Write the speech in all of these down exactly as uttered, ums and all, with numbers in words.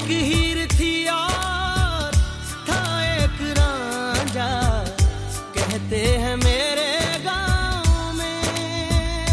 एक हीर थी और था एक रांझा कहते हैं मेरे गांव में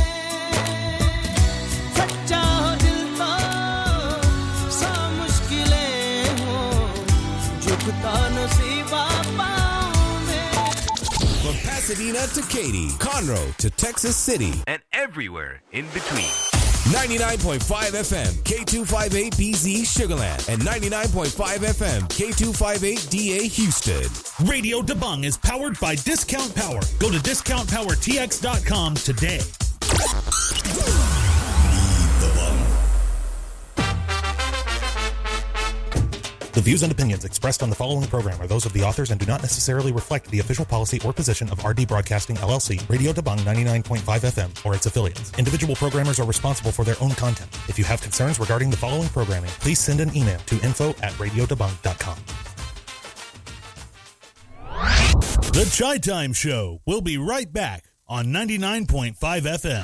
सच्चा हो दिल तो सा मुश्किलें हो झुकता नसीबा पाँव में From Pasadena to Katy, Conroe to Texas City, and everywhere in between. ninety-nine point five F M, K two fifty-eight B Z Sugarland, and ninety-nine point five F M, K two fifty-eight D A Houston. Radio Dabang is powered by Discount Power. Go to discount power t x dot com today. The views and opinions expressed on the following program are those of the authors and do not necessarily reflect the official policy or position of R D Broadcasting L L C, Radio Dabang ninety-nine point five F M, or its affiliates. Individual programmers are responsible for their own content. If you have concerns regarding the following programming, please send an email to info at radio dabang dot com. The Chai Time Show will be right back on ninety-nine point five F M.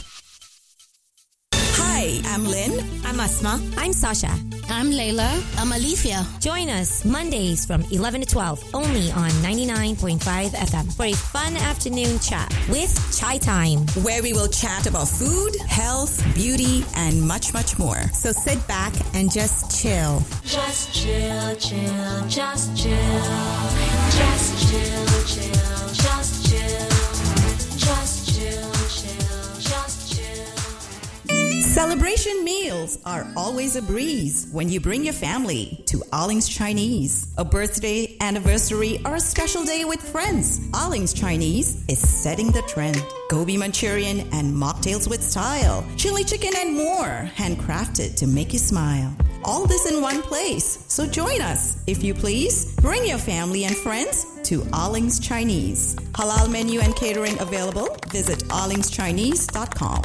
Hi, I'm Lynn. I'm Asma. I'm Sasha. I'm Layla. I'm Alifia. Join us Mondays from eleven to twelve only on ninety-nine point five F M for a fun afternoon chat with Chai Time, where we will chat about food, health, beauty, and much, much more. So sit back and just chill. Just chill, chill, just chill. Just chill, chill, just chill. Just chill, chill, just chill. Celebration meals are always a breeze when you bring your family to Alling's Chinese. A birthday, anniversary, or a special day with friends. Alling's Chinese is setting the trend. Gobi Manchurian and mocktails with style. Chili chicken and more, handcrafted to make you smile. All this in one place. So join us, if you please. Bring your family and friends to Alling's Chinese. Halal menu and catering available. Visit allings chinese dot com.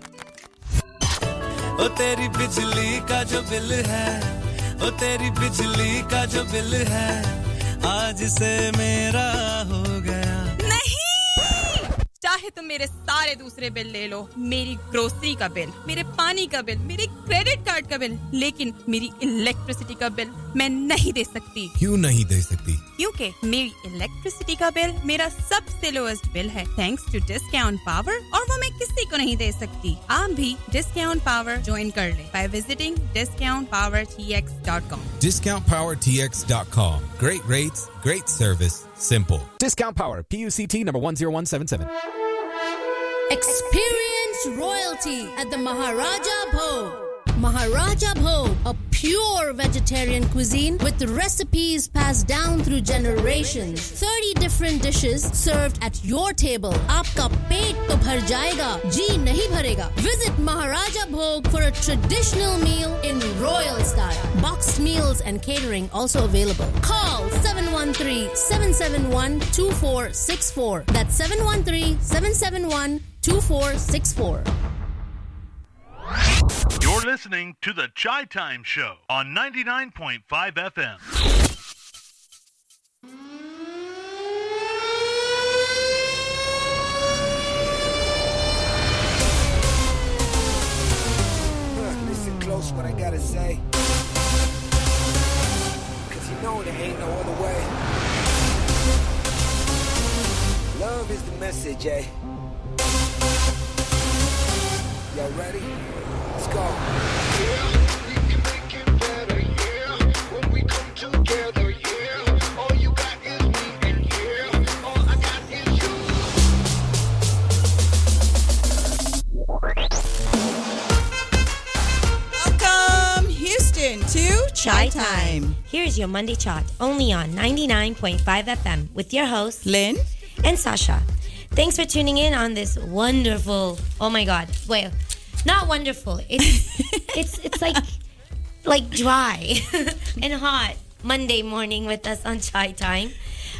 ओ तेरी बिजली का जो bill है ओ तेरी बिजली का जो bill है आज से मेरा हो गया नहीं चाहे तुम मेरे सारे दूसरे बिल ले लो मेरी ग्रोसरी का बिल मेरे पानी का बिल मेरे क्रेडिट कार्ड का बिल लेकिन मेरी इलेक्ट्रिसिटी का बिल मैं नहीं दे सकती क्यों नहीं दे सकती क्योंकि मेरी इलेक्ट्रिसिटी का बिल मेरा सबसे लोएस्ट बिल है थैंक्स टू डिस्काउंट पावर और वो मैं किसी को नहीं दे सकती आप भी डिस्काउंट पावर ज्वाइन कर लें by visiting discount power t x dot com discount power t x dot com Great rates, great service, simple. Discount Power, P U C T number one zero one seven seven. Experience royalty at the Maharaja Bhog. Maharaja Bhog, a pure vegetarian cuisine with recipes passed down through generations. thirty different dishes served at your table. Aapka peet to bhar jayega, ji nahi bharega. Visit Maharaja Bhog for a traditional meal in royal style. Boxed meals and catering also available. Call seven one three, seven seven one, two four six four. That's seven one three, seven seven one, two four six four. You're listening to the Chai Time Show on ninety-nine point five F M. Listen close what I gotta say, cause you know there ain't no other way. Love is the message, eh? Y'all ready? Let's go. Yeah, we can make it better, yeah. When we come together, yeah. All you got is me, and yeah, all I got is you. Welcome, Houston, to Chai Time. Here's your Monday chat, only on ninety-nine point five F M, with your hosts, Lynn and Sasha. Thanks for tuning in on this wonderful, oh my God, well, not wonderful, it's, it's, it's like, like dry and hot Monday morning with us on Chai Time.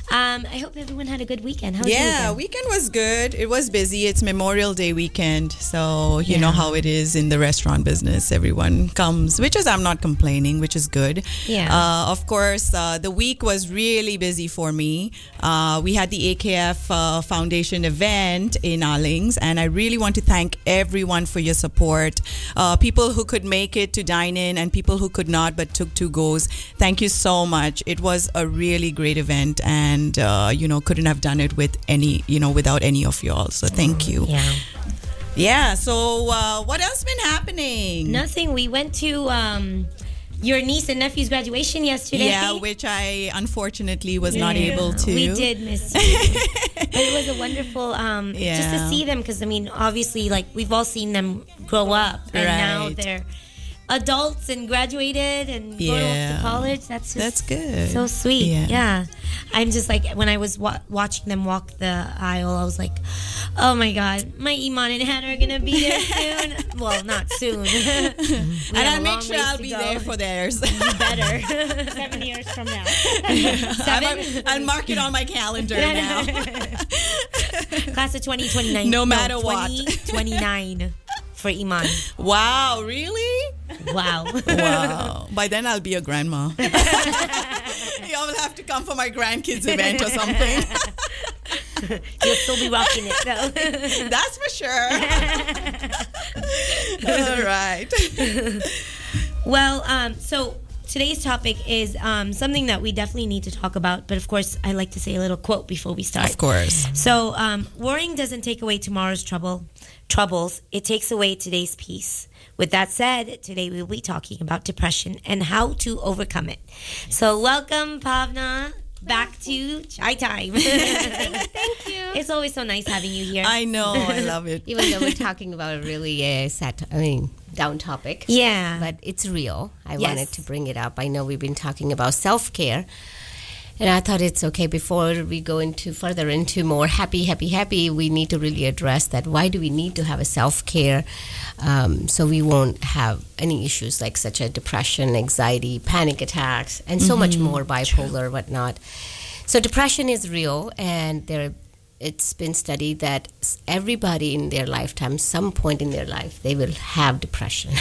Um, I hope everyone had a good weekend. How was your Yeah, weekend? weekend was good. It was busy. It's Memorial Day weekend, so you Yeah. know how it is in the restaurant business. Everyone comes, which is I'm not complaining, which is good. Yeah. Uh, of course, uh, the week was really busy for me. Uh, we had the A K F uh, Foundation event in Alings, and I really want to thank everyone for your support. Uh, people who could make it to dine in, and people who could not but took two goes. Thank you so much. It was a really great event, and. And uh, you know, couldn't have done it with any, you know, without any of y'all. So thank you. Yeah. Yeah. So uh, what else been happening? Nothing. We went to um, your niece and nephew's graduation yesterday. Yeah, which I unfortunately was not Yeah. able to. We did miss you. But it was a wonderful, um, just to Yeah. see them, because I mean, obviously, like we've all seen them grow up, and now Right. they're adults and graduated and going off Yeah. to college. That's just That's good. so sweet. Yeah. Yeah. I'm just like, when I was wa- watching them walk the aisle, I was like, oh my God, my Iman and Hannah are going to be there soon. Well, not soon. We And have I'll a make long sure ways I'll to be go. there for theirs. You better. Seven years from now. I'm, I'll mark it on my calendar now. Class of twenty twenty-nine. No matter what. twenty twenty-nine for Iman. Wow, really? Wow. Wow. By then I'll be a grandma. Y'all will have to come for my grandkids event or something. You'll still be rocking it, though. That's for sure. All right. Well, um, so today's topic is um, something that we definitely need to talk about. But of course, I like to say a little quote before we start. Of course. So, um, worrying doesn't take away tomorrow's trouble, troubles. It takes away today's peace. With that said, today we will be talking about depression and how to overcome it. So, welcome, Pavna, back to Chai Time. Thank you. It's always so nice having you here. I know. I love it. Even though we're talking about a really uh, sad, I mean, down topic. Yeah. But it's real. I Yes. wanted to bring it up. I know we've been talking about self-care. And I thought it's okay, before we go into further into more happy, happy, happy, we need to really address that. Why do we need to have a self-care um, so we won't have any issues like such as depression, anxiety, panic attacks, and so much more, bipolar, whatnot. So depression is real, and there, it's been studied that s- everybody in their lifetime, some point in their life, they will have depression.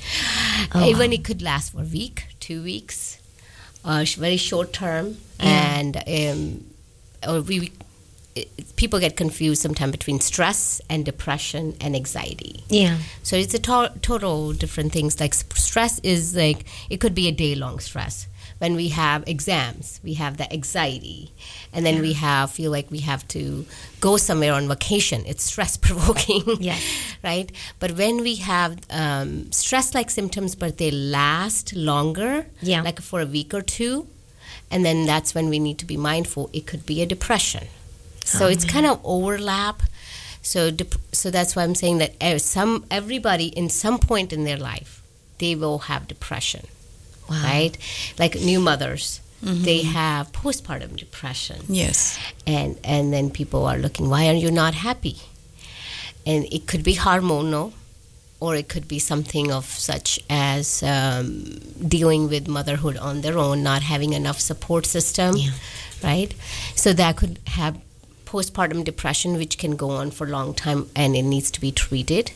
Oh, Even wow. it could last for a week, two weeks, uh, sh- very short term, Yeah. and um, or we it, people get confused sometimes between stress and depression and anxiety. Yeah. So it's a to- total different things. Like s- stress is like, it could be a day long stress. When we have exams, we have the anxiety, and then we have feel like we have to go somewhere on vacation. It's stress provoking. Yes. Right? But when we have um, stress like symptoms, but they last longer, Yeah. like for a week or two, and then that's when we need to be mindful. It could be a depression. So Oh, it's man. kind of overlap. So dep- so that's why I'm saying that ev- some everybody in some point in their life, they will have depression. Wow. Right? Like new mothers, they have postpartum depression. Yes. And and then people are looking, why are you not happy? And it could be hormonal, or it could be something of such as um, dealing with motherhood on their own, not having enough support system, Yeah. right? So that could have postpartum depression, which can go on for a long time, and it needs to be treated.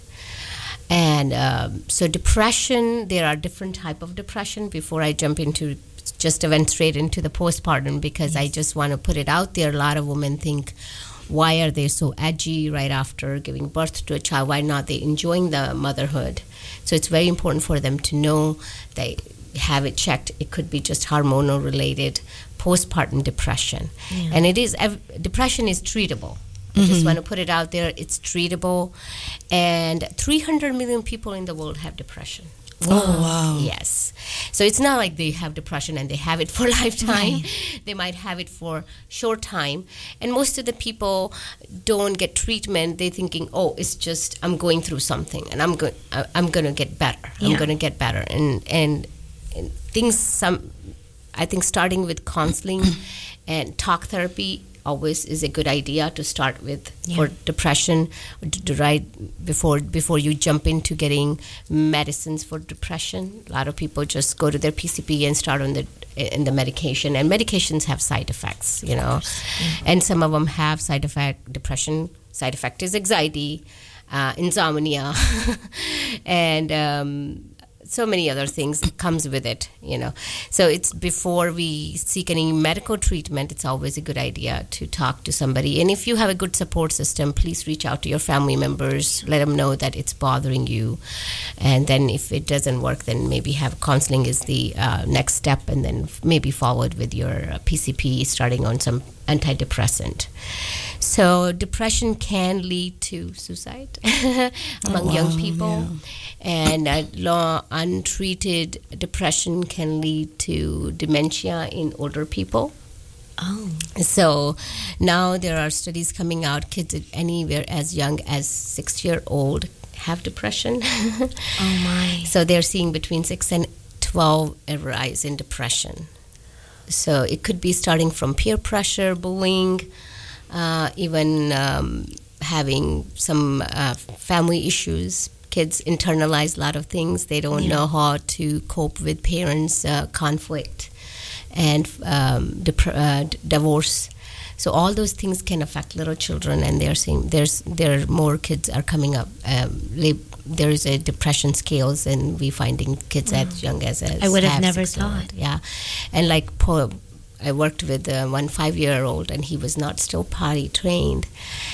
And um, so depression, there are different type of depression. Before I jump into, just went straight into the postpartum, because I just want to put it out there. A lot of women think, why are they so edgy right after giving birth to a child? Why not they enjoying the motherhood? So it's very important for them to know, they have it checked. It could be just hormonal related postpartum depression. Yeah. And it is, ev- depression is treatable. I just want to put it out there. It's treatable. And three hundred million people in the world have depression. Oh, wow. Yes. So it's not like they have depression and they have it for a lifetime. They might have it for short time. And most of the people don't get treatment. They're thinking, oh, it's just I'm going through something, and I'm going I'm going to get better. I'm Yeah. going to get better. And, and and things some I think starting with counseling and talk therapy always is a good idea to start with for depression, to, to right before before you jump into getting medicines for depression. A lot of people just go to their P C P and start on the in the medication, and medications have side effects, you know, and some of them have side effect. Depression side effect is anxiety, uh, insomnia, and um, so many other things comes with it, you know. So it's before we seek any medical treatment, it's always a good idea to talk to somebody. And if you have a good support system, please reach out to your family members, let them know that it's bothering you. And then if it doesn't work, then maybe have counseling is the uh, next step, and then maybe followed with your uh, P C P, starting on some antidepressant. So depression can lead to suicide among Oh, wow, young people. yeah. And uh, law, untreated depression can lead to dementia in older people. Oh. So now there are studies coming out, kids anywhere as young as six year old have depression. Oh my. So they're seeing between six and twelve a rise in depression. So it could be starting from peer pressure, bullying, uh, even um, having some uh, family issues. Kids internalize a lot of things. They don't Yeah. know how to cope with parents' uh, conflict and um, dep- uh, d- divorce. So all those things can affect little children, and they're seeing there's there are more kids are coming up. Um, lab- there is a depression scales, and we finding kids Wow. as young as, as I would have have never six year old. thought. Yeah, and like po- I worked with uh, one five-year-old, and he was not still potty trained.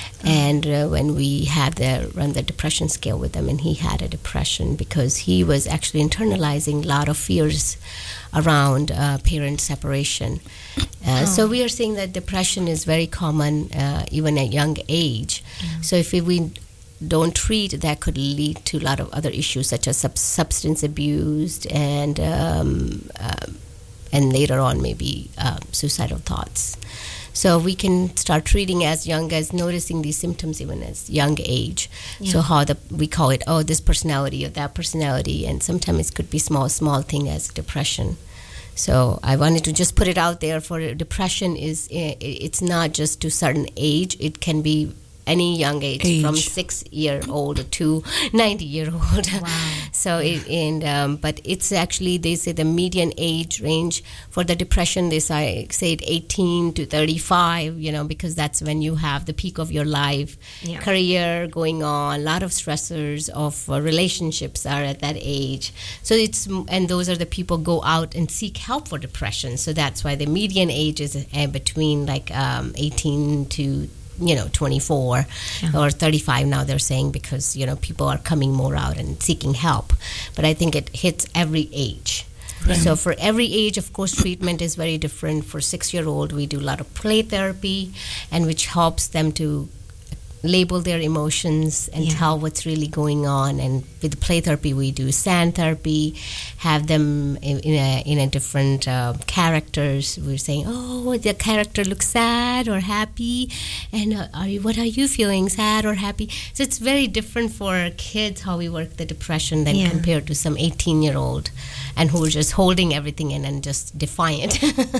And uh, when we had the run the depression scale with him, and he had a depression because he was actually internalizing a lot of fears around uh, parent separation. Uh, Oh. So we are seeing that depression is very common uh, even at young age. So if we don't treat, that could lead to a lot of other issues such as sub- substance abuse and um, uh, and later on maybe uh, suicidal thoughts. So we can start treating as young as noticing these symptoms even as young age. So Yeah. how the we call it, oh, this personality or that personality, and sometimes it could be small, small thing as depression. So I wanted to just put it out there for depression is i- it's not just to certain age. It can be any young age, Age. from six year old to ninety year old. Wow. So it, and um, but it's actually, they say the median age range for the depression, they say, say it eighteen to thirty-five, you know, because that's when you have the peak of your life, Yeah. career going on, a lot of stressors of uh, relationships are at that age. So it's, and those are the people go out and seek help for depression. So that's why the median age is uh, between like um, eighteen to you know, twenty-four Yeah. or thirty-five now they're saying, because, you know, people are coming more out and seeking help. But I think it hits every age. Right. So for every age, of course, treatment is very different. For six-year-old, we do a lot of play therapy, and which helps them to label their emotions and Yeah. tell what's really going on. And with play therapy, we do sand therapy, have them in, in a in a different uh, characters. We're saying, oh, the character looks sad or happy, and uh, are you, what are you feeling, sad or happy? So it's very different for kids how we work the depression than Yeah. compared to some eighteen-year-old, and who are just holding everything in and just defiant.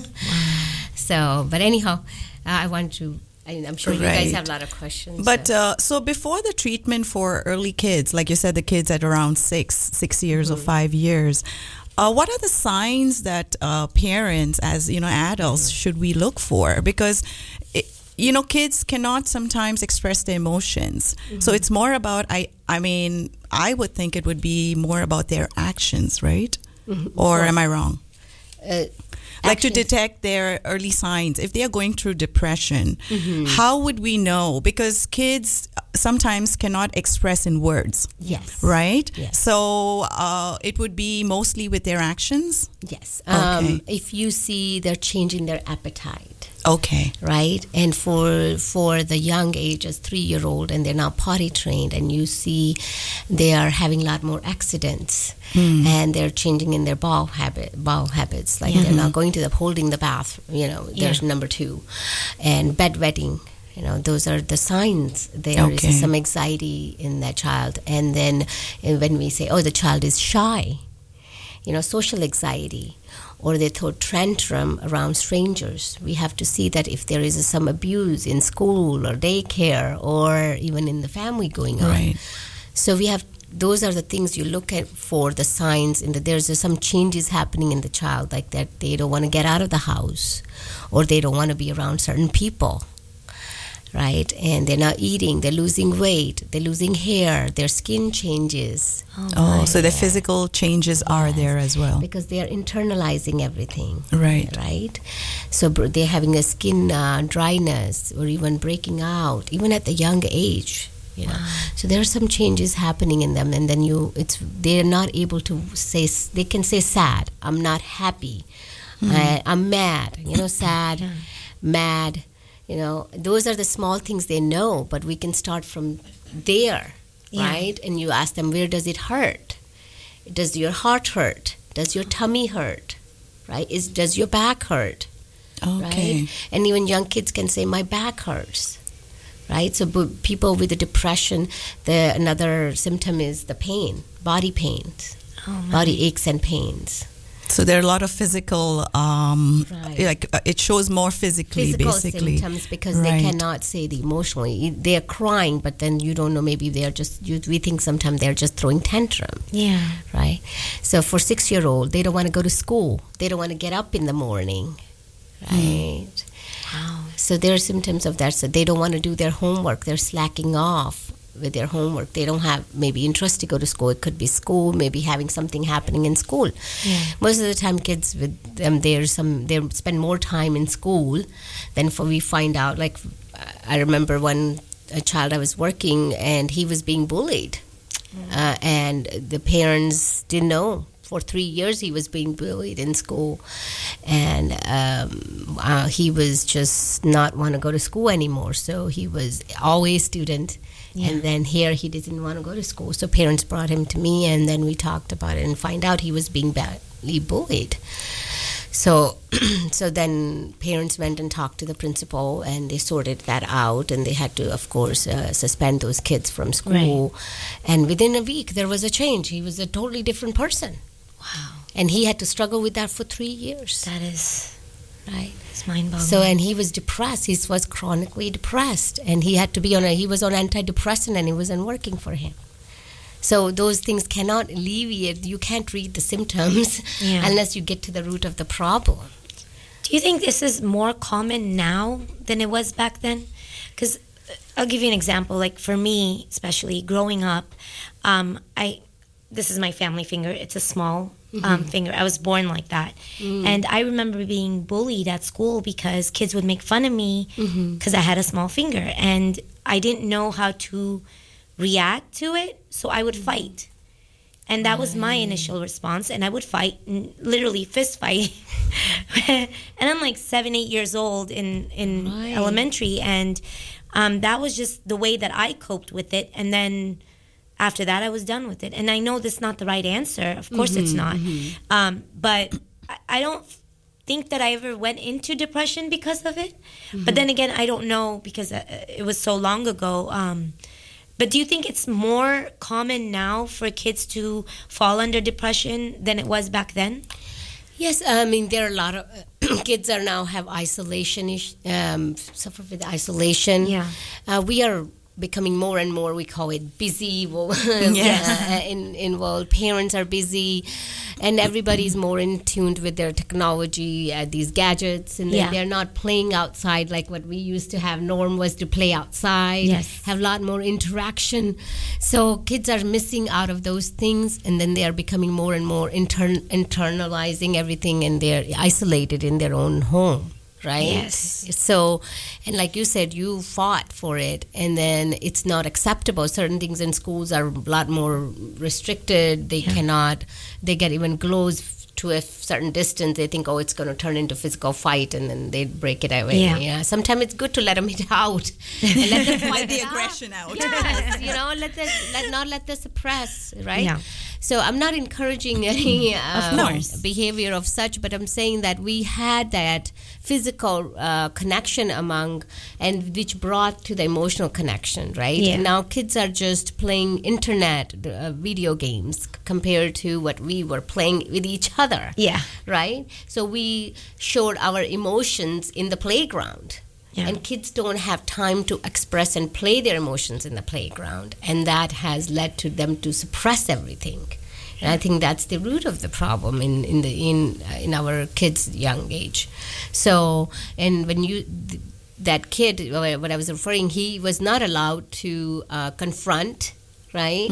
So, but anyhow, uh, I want to. I- I'm sure you guys Right. have a lot of questions. But so. uh, so before the treatment for early kids, like you said, the kids at around six, six years or five years, uh, what are the signs that uh, parents, as you know, adults, should we look for? Because it, you know, kids cannot sometimes express their emotions, so it's more about. I, I mean, I would think it would be more about their actions, right? Or am I wrong? Uh, Like to actions. detect their early signs. If they are going through depression, Mm-hmm. how would we know? Because kids sometimes cannot express in words, Yes. right? Yes. So uh, it would be mostly with their actions? Yes. Okay. Um, if you see they're changing their appetite, Okay. right? And for for the young age, as three-year-old, and they're now potty trained, and you see they are having a lot more accidents, and they're changing in their bowel habit, bowel habits. Like they're not going to the holding the bath. You know, there's Yeah. number two, and bedwetting. You know, those are the signs. There is Okay. some anxiety in that child, and then uh, when we say, "Oh, the child is shy," you know, social anxiety, or they throw tantrum around strangers. We have to see that if there is some abuse in school or daycare or even in the family going on. Right. So we have, those are the things you look at for the signs, and that there's some changes happening in the child, like that they don't want to get out of the house, or they don't want to be around certain people. Right, and they're not eating, they're losing weight, they're losing hair, their skin changes. Oh, oh so the physical changes are yes, there as well. Because they are internalizing everything. Right. Right? So they're having a skin uh, dryness or even breaking out, even at the young age. You know, wow. So there are some changes happening in them, and then you, it's they're not able to say, they can say sad, I'm not happy, mm. I, I'm mad, you know, sad, yeah. mad. You know, those are the small things they know, but we can start from there, yeah. right? And you ask them, where does it hurt? Does your heart hurt? Does your tummy hurt? Right? Is does your back hurt? Okay. Right? And even young kids can say, my back hurts. Right? So b- people with the depression, the another symptom is the pain, body pains, oh, body aches and pains. So there are a lot of physical, um, right. like uh, it shows more physically, Physical basically. symptoms because right. they cannot say the emotionally. They are crying, but then you don't know. Maybe they are just. You, we think sometimes they're just throwing tantrum. Yeah. Right. So for six-year-old, they don't want to go to school. They don't want to get up in the morning. Right. Mm. Wow. So there are symptoms of that. So they don't want to do their homework. They're slacking off with their homework. They don't have maybe interest to go to school. It could be school, maybe having something happening in school. Yeah. Most of the time kids with them, there's some, they spend more time in school than for we find out. Like I remember one a child I was working and he was being bullied. Mm. Uh, and the parents didn't know. For three years he was being bullied in school, and um, uh, he was just not want to go to school anymore. So he was always student, yeah. and then here he didn't want to go to school. So parents brought him to me, and then we talked about it and find out he was being badly bullied. So, so then parents went and talked to the principal, and they sorted that out, and they had to, of course, uh, suspend those kids from school. Right. And within a week, there was a change. He was a totally different person. Wow. And he had to struggle with that for three years. That is, right. It's mind-boggling. So, and he was depressed. He was chronically depressed, and he had to be on a, he was on antidepressant, and it wasn't working for him. So those things cannot alleviate. You can't read the symptoms yeah. unless you get to the root of the problem. Do you think this is more common now than it was back then? Because I'll give you an example. Like for me, especially growing up, um, I this is my family finger. It's a small mm-hmm. um, finger. I was born like that. Mm. And I remember being bullied at school because kids would make fun of me because mm-hmm. I had a small finger. And I didn't know how to react to it, so I would fight. And that was my initial response. And I would fight, and literally fist fight. And I'm like seven, eight years old in, in right. elementary. And um, that was just the way that I coped with it. And then after that, I was done with it. And I know that's not the right answer. Of course mm-hmm, it's not. Mm-hmm. Um, but I, I don't think that I ever went into depression because of it. Mm-hmm. But then again, I don't know because it was so long ago. Um, but do you think it's more common now for kids to fall under depression than it was back then? Yes, I mean, there are a lot of uh, kids are now have isolation, um, suffer with isolation. Yeah. Uh, we are becoming more and more, we call it busy, yeah. in, involved. Parents are busy, and everybody's more in tune with their technology, uh, these gadgets, and yeah. they're not playing outside like what we used to have. Norm was to play outside, yes. have a lot more interaction. So kids are missing out of those things, and then they are becoming more and more intern- internalizing everything, and they're isolated in their own home. Right? Yes. So, and like you said, you fought for it, and then it's not acceptable. Certain things in schools are a lot more restricted. They yeah. cannot, they get even closed to a certain distance, they think, oh, it's going to turn into physical fight, and then they break it away. Yeah. Yeah. Sometimes it's good to let them hit out and let them fight the it aggression out. Yes, you know, let the let not let the suppress, right? Yeah. So I'm not encouraging any uh, course. behavior of such, but I'm saying that we had that physical uh, connection among, and which brought to the emotional connection, right? Yeah. And now kids are just playing internet uh, video games c- compared to what we were playing with each other. Yeah. Right? So we showed our emotions in the playground. Yeah. And kids don't have time to express and play their emotions in the playground. And that has led to them to suppress everything. And I think that's the root of the problem in, in, the, in, uh, in our kids' young age. So, and when you... Th- that kid, uh, what I was referring, he was not allowed to uh, confront, right?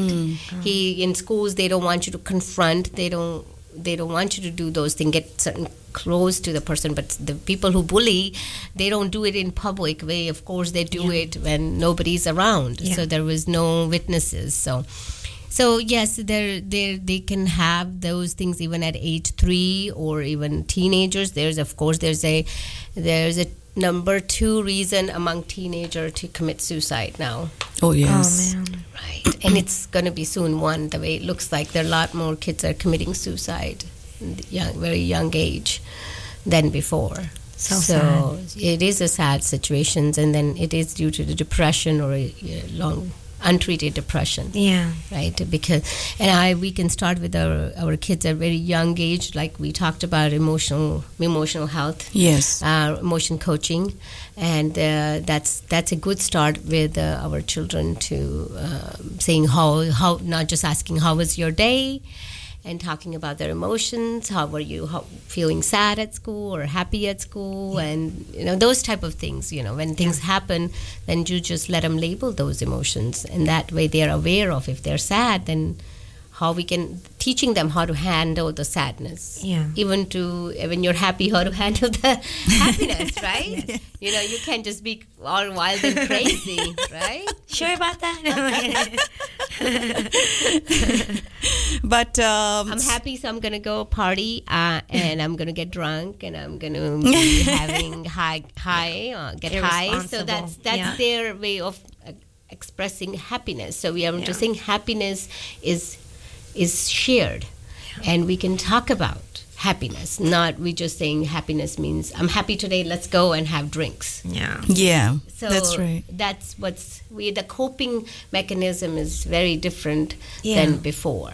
He in schools they don't want you to confront. They don't. They don't want you to do those things. Get certain close to the person. But the people who bully, they don't do it in public way. Of course, they do Yeah. it when nobody's around. Yeah. So there was no witnesses. So. So yes, they they they can have those things even at age three or even teenagers. There's of course there's a there's a number two reason among teenagers to commit suicide now. Oh yes. Oh, man. Right, and it's going to be soon one. The way it looks like there are a lot more kids are committing suicide in the young, very young age than before. So sad. It is a sad situation, and then it is due to the depression or a, a long untreated depression. Yeah. Right, because and I we can start with our our kids at a very young age, like we talked about emotional emotional health. Yes. Uh, emotion coaching, and uh, that's that's a good start with uh, our children to uh, saying how how not just asking how was your day, and talking about their emotions. How were you how, feeling sad at school or happy at school, yeah. and you know those type of things. You know when things yeah. happen, then you just let them label those emotions, and that way they are aware of if they're sad, then how we can teaching them how to handle the sadness. Yeah. Even to when you're happy, how to handle the happiness, right? Yes. You know, you can't just be all wild and crazy, right? Sure about that? But um, I'm happy, so I'm gonna go party, uh, and I'm gonna get drunk, and I'm gonna be having high, high, uh, get high. So that's that's yeah. their way of uh, expressing happiness. So we are Yeah. just saying happiness is is shared, yeah. and we can talk about happiness. Not we just saying happiness means I'm happy today. Let's go and have drinks. Yeah, yeah, so that's right. That's what's we the coping mechanism is very different Yeah. than before.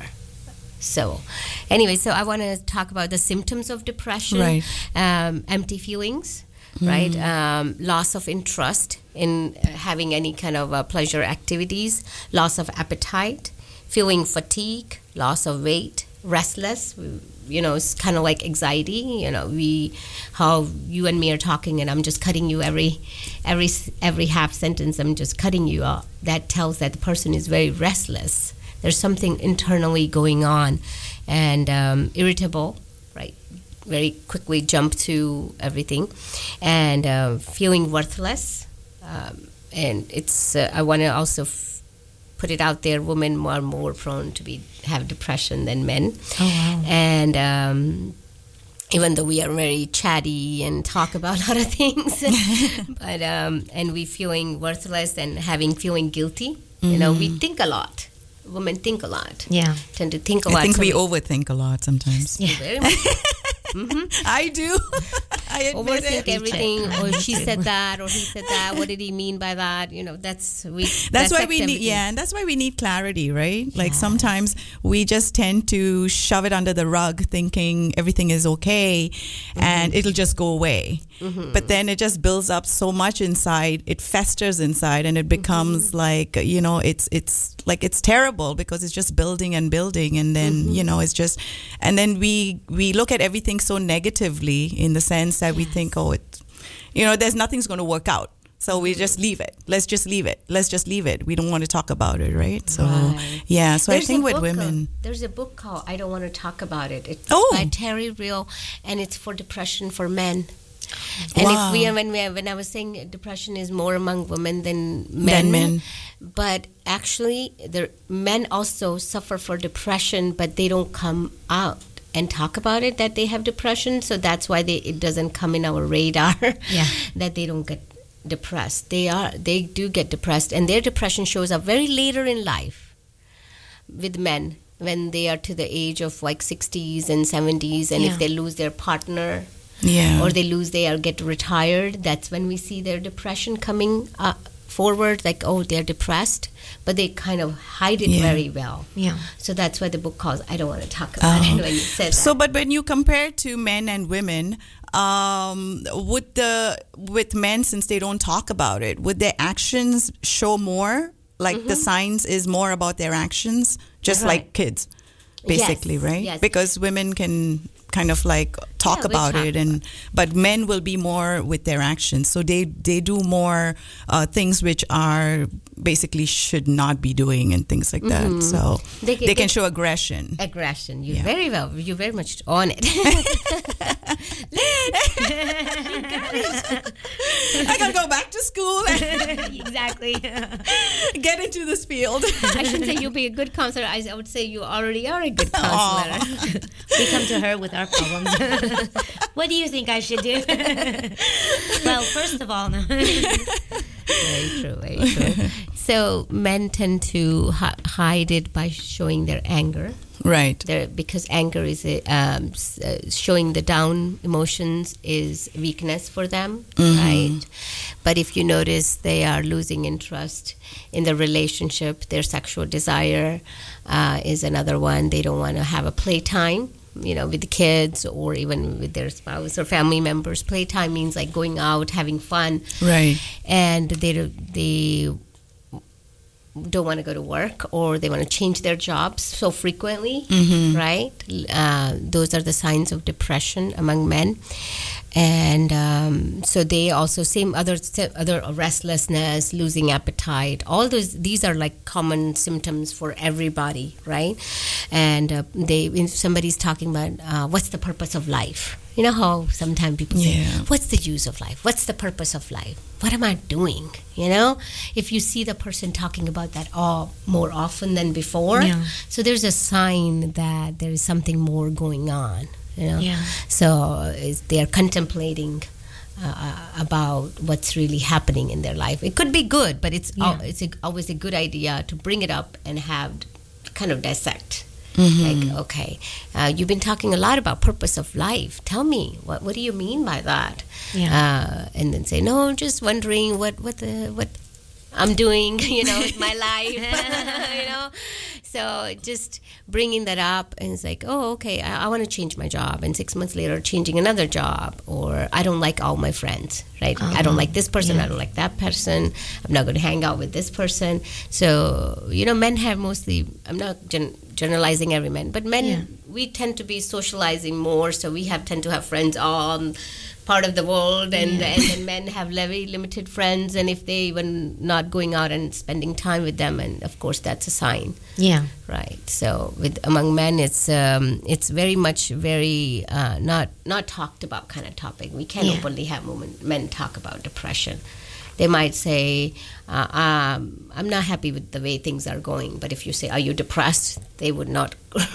So, anyway, so I want to talk about the symptoms of depression. Right. Um, empty feelings, Mm. right? Um, loss of interest in uh, having any kind of uh, pleasure activities, loss of appetite, feeling fatigue, loss of weight, restless. You know, it's kind of like anxiety. You know, we, how you and me are talking, and I'm just cutting you every, every, every half sentence. I'm just cutting you off. That tells that the person is very restless. There's something internally going on, and um, irritable, right? Very quickly jump to everything, and uh, feeling worthless. Um, and it's uh, I want to also f- put it out there: women are more prone to be have depression than men. Oh wow! And um, even though we are very chatty and talk about a lot of things, but um, and we feeling worthless and having feeling guilty. Mm-hmm. You know, we think a lot. Women think a lot. Yeah. Tend to think a I lot. think So we overthink a lot sometimes. Yeah. Very much. Mm-hmm. I do. I admit Overthink it. everything. Or she said that, or he said that. What did he mean by that? You know, that's we. That's why we dissect need, everything. yeah, and that's why we need clarity, right? Like Yes. sometimes we just tend to shove it under the rug, thinking everything is okay, and it'll just go away. Mhm. But then it just builds up so much inside, it festers inside, and it becomes like you know, it's it's like it's terrible because it's just building and building, and then you know, it's just, and then we we look at everything so negatively in the sense that we think, oh, it, you know, there's nothing's going to work out. So we just leave it. Let's just leave it. Let's just leave it. We don't want to talk about it, right? So, Right. yeah. So There's I think a with book, women. uh, there's a book called I Don't Want to Talk About It. It's Oh. by Terry Real, and it's for depression for men. And Wow. if we when we when I was saying depression is more among women than men, Than men. but actually, the men also suffer for depression, but they don't come out and talk about it that they have depression. So that's why they, it doesn't come in our radar Yeah. that they don't get depressed. They are they do get depressed, and their depression shows up very later in life with men when they are to the age of like sixties and seventies, and Yeah. if they lose their partner Yeah. or they lose they or get retired, that's when we see their depression coming uh, forward, like, oh, they're depressed, but they kind of hide it Yeah. very well. Yeah. So that's why the book calls, I don't want to talk about Oh. it when you said that. So, but when you compare to men and women, um, would the with men, since they don't talk about it, would their actions show more? Like the signs is more about their actions, just Right. like kids, basically, Yes, right? yes. Because women can kind of like talk Yeah, we about talk it, and but men will be more with their actions. So they they do more uh, things which are basically should not be doing and things like that. Mhm. So They they, can- can they- show aggression. Aggression. You Yeah. very well. You're very much on it. I gotta go back to school and Exactly. get into this field. I shouldn't say you'll be a good counselor. I, I would say you already are a good counselor. We come to her with our problems. What do you think I should do? Well, first of all, no. Very true, very true. So men tend to hi- hide it by showing their anger. Right. They're, because anger is a, um, s- uh, showing the down emotions is weakness for them, Mhm. right? But if you notice, they are losing interest in the relationship. Their sexual desire uh, is another one. They don't want to have a playtime, you know, with the kids or even with their spouse or family members. Playtime means like going out, having fun, Right. and they do- they don't want to go to work, or they want to change their jobs so frequently, Mhm. right? Uh, those are the signs of depression among men. And um, so they also same other other restlessness, losing appetite. All those these are like common symptoms for everybody, right? And uh, they if somebody's talking about uh, what's the purpose of life. You know how sometimes people say, Yeah. what's the use of life? What's the purpose of life? What am I doing? You know, if you see the person talking about that all more often than before, Yeah. so there's a sign that there is something more going on. You know, Yeah. so it's, they are contemplating uh, about what's really happening in their life. It could be good, but it's al- Yeah. it's a, always a good idea to bring it up and have kind of dissect. Mhm. Like, okay, uh, you've been talking a lot about purpose of life. Tell me, what what do you mean by that? Yeah. Uh, and then say, no, just wondering what what the what I'm doing, you know, with my life, you know. So just bringing that up, and it's like, oh, okay, I, I want to change my job, and six months later, changing another job, or I don't like all my friends, right? I don't like this person, Yeah. I don't like that person. I'm not going to hang out with this person. So you know, men have mostly. I'm not gen- generalizing every man, but men Yeah. we tend to be socializing more, so we have tend to have friends all part of the world, and Yeah. and then men have very limited friends, and if they even not going out and spending time with them, and of course that's a sign, Yeah. right? So with among men, it's um, it's very much very uh, not not talked about kind of topic. We can't Yeah. openly have women, men talk about depression. They might say, uh, um, I'm not happy with the way things are going. But if you say, are you depressed? They would not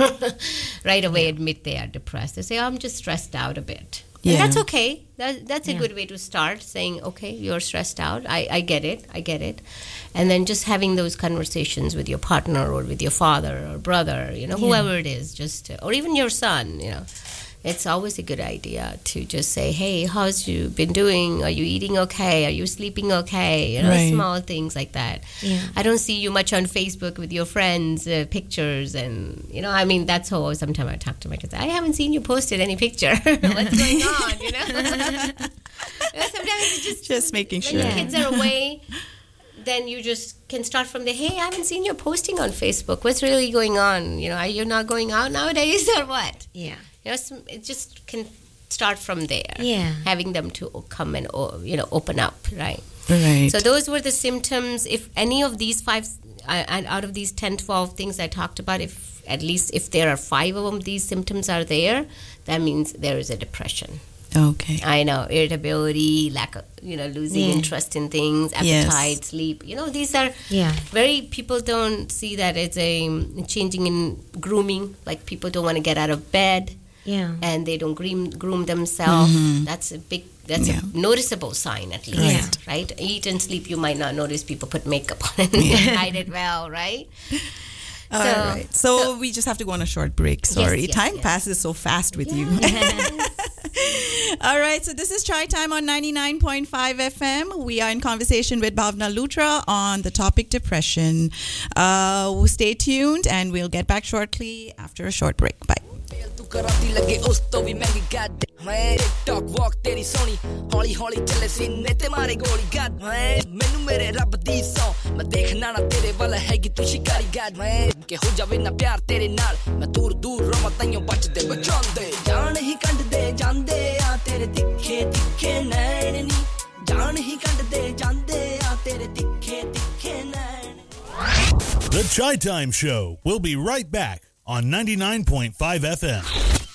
right away admit they are depressed. They say, oh, I'm just stressed out a bit. And Yeah. that's okay. That, that's a Yeah. good way to start, saying, okay, you're stressed out. I, I get it. I get it. And then just having those conversations with your partner or with your father or brother, you know, Yeah. whoever it is, just, or even your son, you know. It's always a good idea to just say, hey, how's you been doing? Are you eating okay? Are you sleeping okay? You know, Right. small things like that. Yeah. I don't see you much on Facebook with your friends, uh, pictures, and, you know, I mean, that's how sometimes I talk to my kids. I haven't seen you posted any picture. What's going on, you know? Sometimes it's just, Just making when sure. the kids are away, then you just can start from the, hey, I haven't seen you posting on Facebook. What's really going on? You know, are you not going out nowadays or what? Yeah. You know, some- it just can start from there. Yeah. Having them to come and, oh, you know, open up, right? Right. So those were the symptoms. If any of these five, uh, and out of these ten, twelve things I talked about, if at least if there are five of them, these symptoms are there, that means there is a depression. Okay. I know, irritability, lack of, you know, losing Yeah. interest in things, Yes. appetite, sleep. You know, these are Yeah. very, people don't see that it's a changing in grooming. Like people don't want to get out of bed. Yeah. and they don't groom, groom themselves, Mhm. that's a big, that's Yeah. a noticeable sign at least, Right. right? Eat and sleep, you might not notice people put makeup on and hide it well, right? All So- right. So, we just have to go on a short break. Sorry. yes, Time yes. passes so fast with you. All right. So, this is Chai Time on ninety-nine point five F M. We are in conversation with Bhavna Luthra on the topic depression. Uh, stay tuned and we'll get back shortly after a short break. Bye. ਤੂੰ ਕਰਾਦੀ ਲੱਗੇ ਉਸ ਤੋਂ ਵੀ ਮਹਿੰਗੀ ਗੱਡ ਮੈਂ TikTok ਵਾਕ ਤੇਰੀ ਸੋਹਣੀ ਹੌਲੀ ਹੌਲੀ ਚੱਲੇ ਸੀਨੇ ਤੇ ਮਾਰੇ ਗੋਲੀ ਗੱਡ ਮੈਂ ਮੈਨੂੰ ਮੇਰੇ ਰੱਬ ਦੀ ਸੌ ਮੈਂ ਦੇਖਣਾ ਨਾ ਤੇਰੇ ਵੱਲ ਹੈਗੀ ਤੂੰ ਸ਼ਿਕਾਰੀ ਗੱਡ ਮੈਂ ਕਿ ਹੋ ਜਾਵੇ ਨਾ ਪਿਆਰ ਤੇਰੇ ਨਾਲ ਮੈਂ ਦੂਰ ਦੂਰ ਰਵਾਂ ਤੈਨੂੰ ਬਚਦੇ ਬਚਾਉਂਦੇ ਜਾਨ ਹੀ ਕੱਢਦੇ ਜਾਂਦੇ ਆ ਤੇਰੇ ਤਿੱਖੇ ਤਿੱਖੇ ਨੈਣ ਨੀ ਜਾਨ ਹੀ ਕੱਢਦੇ ਜਾਂਦੇ ਆ ਤੇਰੇ ਤਿੱਖੇ ਤਿੱਖੇ ਨੈਣ The Chai Time Show will be right back on ninety-nine point five F M.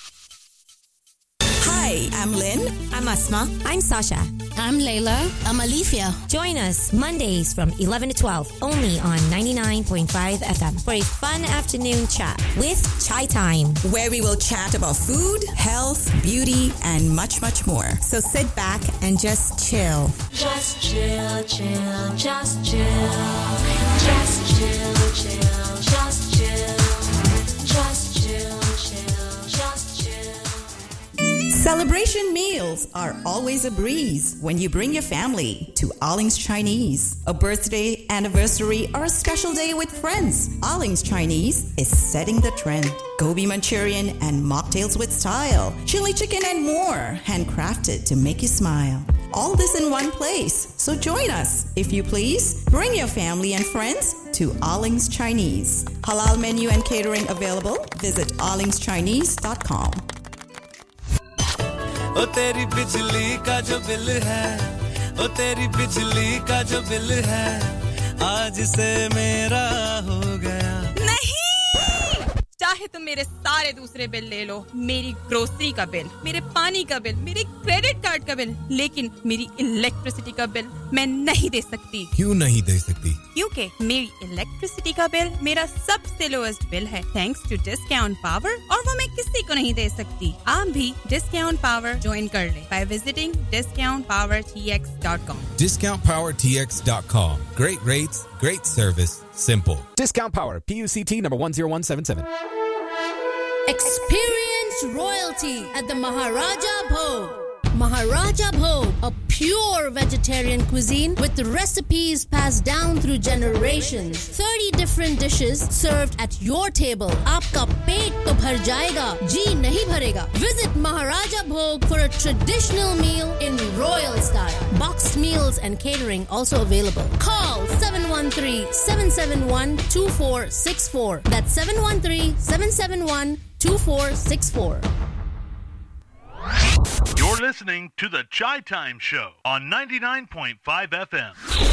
Hi, I'm Lynn. I'm Asma. I'm Sasha. I'm Layla. I'm Alifia. Join us Mondays from eleven to twelve only on ninety-nine point five F M for a fun afternoon chat with Chai Time, where we will chat about food, health, beauty, and much, much more. So sit back and just chill. Just chill, chill, just chill. Just chill, chill, just chill. Just chill, chill, just chill. Celebration meals are always a breeze when you bring your family to Alling's Chinese. A birthday, anniversary, or a special day with friends. Alling's Chinese is setting the trend. Gobi Manchurian and mocktails with style. Chili chicken and more, handcrafted to make you smile. All this in one place. So join us, if you please. Bring your family and friends to Alling's Chinese. Halal menu and catering available. Visit allings chinese dot com. ओ तेरी बिजली का जो bill है ओ तेरी बिजली का जो bill है आज से मेरा हो गया नहीं चाहे तुम मेरे सारे दूसरे बिल ले लो मेरी ग्रोसरी का बिल मेरे पानी का बिल मेरे क्रेडिट कार्ड का बिल लेकिन मेरी इलेक्ट्रिसिटी का बिल मैं नहीं दे सकती क्यों नहीं दे सकती क्योंकि मेरी इलेक्ट्रिसिटी का बिल मेरा सबसे लोएस्ट बिल है थैंक्स टू डिस्काउंट पावर और वो मैं किसी को नहीं दे सकती आप भी डिस्काउंट पावर ज्वाइन कर लें by visiting discount power t x dot com discount power t x dot com. Great rates, great service, simple. Discount Power, P U C T number one zero one seven seven. Experience royalty at the Maharaja Bhog. Maharaja Bhog, a pure vegetarian cuisine with recipes passed down through generations. thirty different dishes served at your table. Aapka peet to bhar jayega, ji nahi bharega. Visit Maharaja Bhog for a traditional meal in royal style. Boxed meals and catering also available. Call seven one three, seven seven one, two four six four. That's seven one three, seven seven one, two four six four. You're listening to the Chai Time Show on ninety-nine point five F M.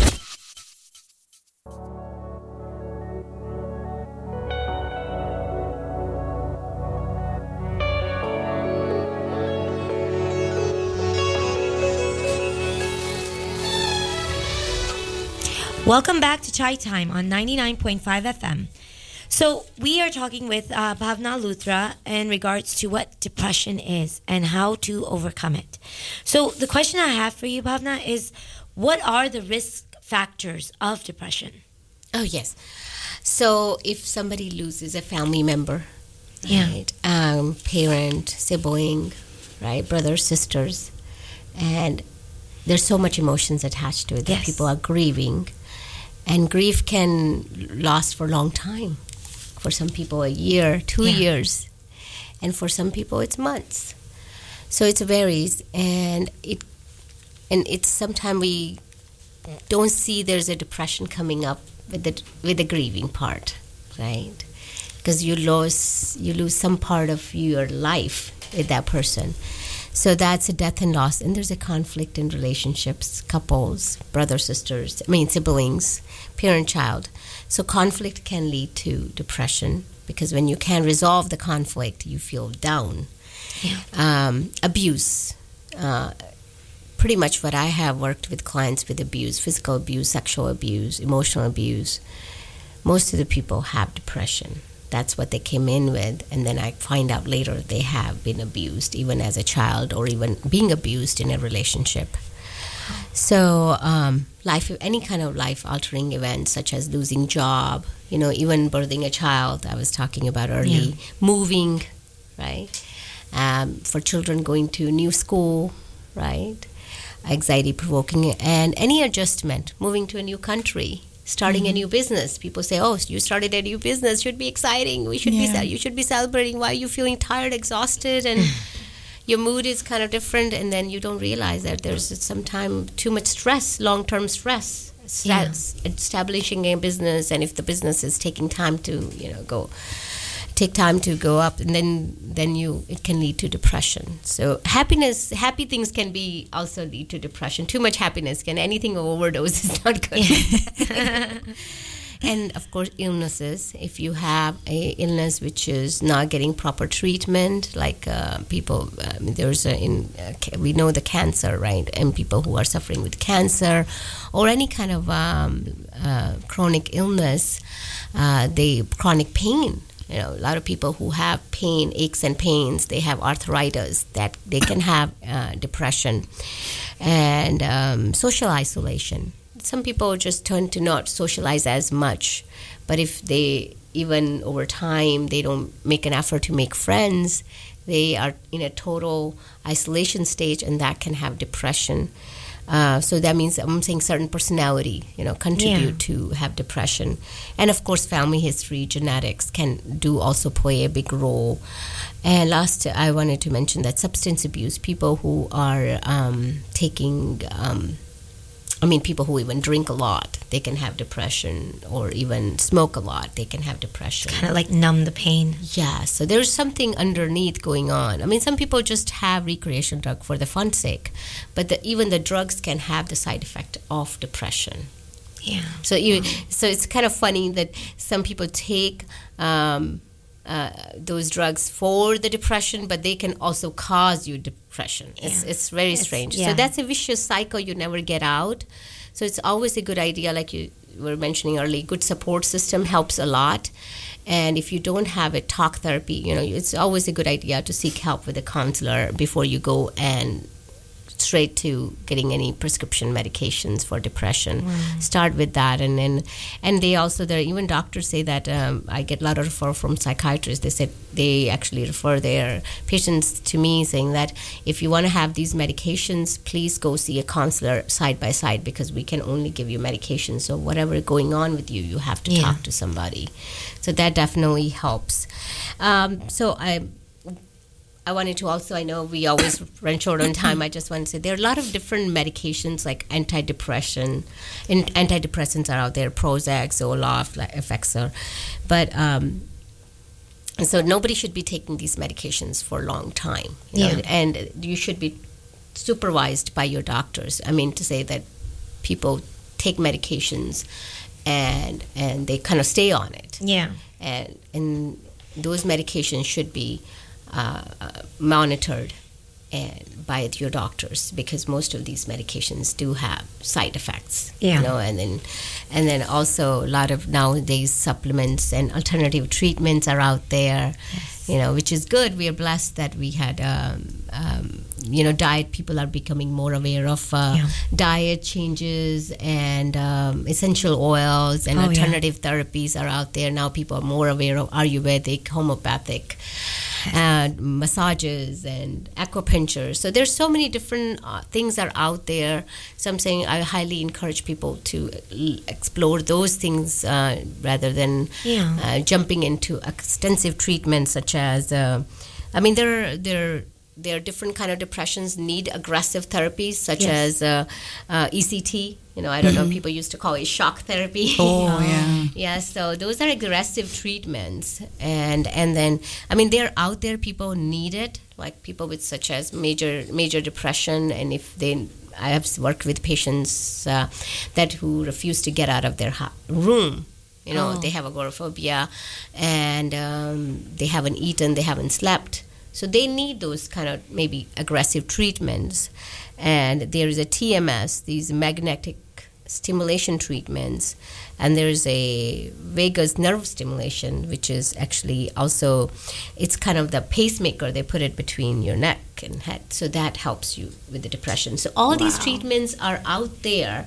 Welcome back to Chai Time on ninety-nine point five F M. So we are talking with uh, Bhavna Luthra in regards to what depression is and how to overcome it. So the question I have for you, Bhavna, is what are the risk factors of depression? Oh, yes. So if somebody loses a family member, Yeah. right, um, parent, sibling, right, brothers, sisters, and there's so much emotions attached to it that Yes. people are grieving, and grief can last for a long time. For some people, a year, two Yeah. years, and for some people, it's months. So it varies, and it and it's sometimes we don't see there's a depression coming up with the with the grieving part, right? Because you lose you lose some part of your life with that person. So that's a death and loss, and there's a conflict in relationships, couples, brothers, sisters, I mean siblings, parent, child. So conflict can lead to depression because when you can't resolve the conflict, you feel down. Yeah. Um, abuse. Uh, pretty much what I have worked with clients with abuse, physical abuse, sexual abuse, emotional abuse. Most of the people have depression. that's what they came in with, and then I find out later they have been abused even as a child or even being abused in a relationship. So um, life, any kind of life-altering event such as losing job, you know, even birthing a child I was talking about early, Yeah. moving, right? Um, for children going to new school, right? Anxiety provoking, and any adjustment, moving to a new country, starting a new business. People say, oh, you started a new business, should be exciting, we should be Yeah. ce- you should be celebrating. Why are you feeling tired, exhausted, and your mood is kind of different, and then you don't realize that there's sometimes too much stress, long-term stress, stress establishing a business, and if the business is taking time to, you know, go take time to go up, and then then you it can lead to depression. So happiness, happy things can be also lead to depression. Too much happiness can, anything overdose is not good. And of course, illnesses. If you have a illness which is not getting proper treatment, like uh, people, um, there's a, in uh, ca- we know the cancer, right? And people who are suffering with cancer or any kind of um, uh, chronic illness, uh, they chronic pain. You know, a lot of people who have pain, aches and pains, they have arthritis, that they can have uh, depression and um, social isolation. Some people just tend to not socialize as much, but if they, even over time, they don't make an effort to make friends, they are in a total isolation stage, and that can have depression. Uh, so that means I'm saying certain personality, you know, contribute Yeah. to have depression. And of course, family history, genetics can do also play a big role. And last, I wanted to mention that substance abuse, people who are um, taking, um, I mean, people who even drink a lot, they can have depression, or even smoke a lot, they can have depression. Kind of like numb the pain. Yeah, so there's something underneath going on. I mean, some people just have recreation drug for the fun sake, but the, even the drugs can have the side effect of depression. Yeah. So you, so it's kind of funny that some people take um, uh, those drugs for the depression, but they can also cause you depression. It's Yeah. it's very It's- strange. yeah. So that's a vicious cycle you never get out. So it's always a good idea, like you were mentioning earlier, good support system helps a lot. And if you don't have a talk therapy, you know, it's always a good idea to seek help with a counselor before you go and straight to getting any prescription medications for depression. Right. Start with that, and then and they also, there even doctors say that um, I get a lot of referral from psychiatrists. They said they actually refer their patients to me, saying that if you want to have these medications, please go see a counselor side by side, because we can only give you medications. So whatever is going on with you, you have to Yeah. talk to somebody. So that definitely helps. Um, so I. I wanted to also, I know we always run short on time, I just want to say there are a lot of different medications like antidepressant, and antidepressants are out there, Prozac, Zoloft, like Effexor, but um, so nobody should be taking these medications for a long time, you know, Yeah. and you should be supervised by your doctors. I mean, to say that people take medications and and they kind of stay on it. Yeah. And, and those medications should be uh, uh, monitored and by your doctors, because most of these medications do have side effects. Yeah. You know, and then and then also a lot of nowadays supplements and alternative treatments are out there. You know, which is good. We are blessed that we had, um, um, you know, diet. People are becoming more aware of uh, Yeah. diet changes, and um, essential oils and Oh, yeah. alternative therapies are out there. Now people are more aware of Ayurvedic, homeopathic, and massages and acupuncture. So there's so many different uh, things are out there. So I'm saying I highly encourage people to l- explore those things uh, rather than Yeah. uh, jumping into extensive treatments such as, uh, I mean, there are, there are, there are different kind of depressions need aggressive therapies such Yes. as uh, uh, E C T. You know, I don't know, people used to call it shock therapy. Oh, yeah. Yeah, so those are aggressive treatments, and and then I mean they're out there. People need it, like people with such as major major depression, and if they, I have worked with patients uh, that who refuse to get out of their ha- room. You know, Oh. they have agoraphobia, and um, they haven't eaten, they haven't slept. So they need those kind of maybe aggressive treatments. And there is a T M S, these magnetic stimulation treatments, and there's a vagus nerve stimulation, which is actually also, it's kind of the pacemaker. They put it between your neck and head, so that helps you with the depression. So all these Wow. treatments are out there,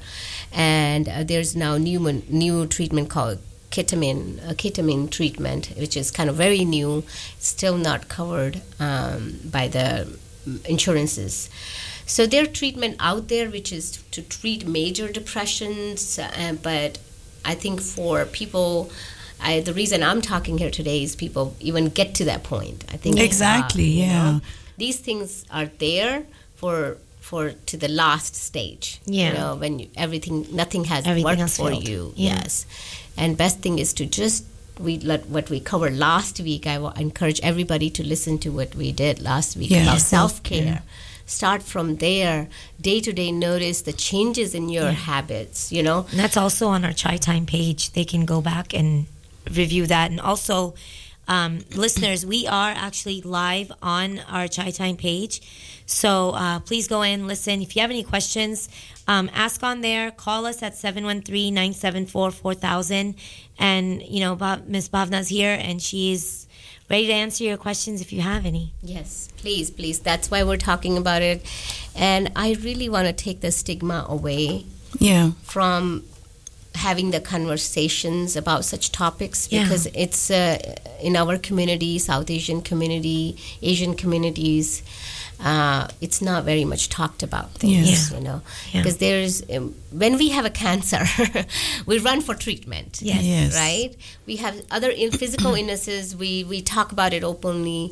and uh, there's now new mon- new treatment called ketamine, a ketamine treatment, which is kind of very new, still not covered um, by the insurances. So there's treatment out there which is to treat major depressions, uh, but I think for people, I, the reason I'm talking here today is people even get to that point. I think Exactly, uh, you yeah. know, these things are there for for to the last stage. Yeah. You know, when you, everything, nothing has Everything worked else for failed. you. Yeah. Yes, and best thing is to just we let what we covered last week. I will encourage everybody to listen to what we did last week Yeah, about self-care. self care. Start from there, day to day. Notice the changes in your habits. You know, And that's also on our Chai Time page. They can go back and review that. And also, um, listeners, we are actually live on our Chai Time page. So uh, please go in, listen. If you have any questions, um, ask on there. Call us at seven one three, nine seven four, four thousand. And, you know, Bob, Miss Bhavna's here, and she's ready to answer your questions if you have any. yes, please, please. That's why we're talking about it, and I really want to take the stigma away Yeah. from having the conversations about such topics, Yeah. because it's uh, in our community, South Asian community, Asian communities, uh, it's not very much talked about things, Yes. you know, Yeah. because there's um, when we have a cancer, we run for treatment, Yes. Yes. right? We have other in physical illnesses, we we talk about it openly,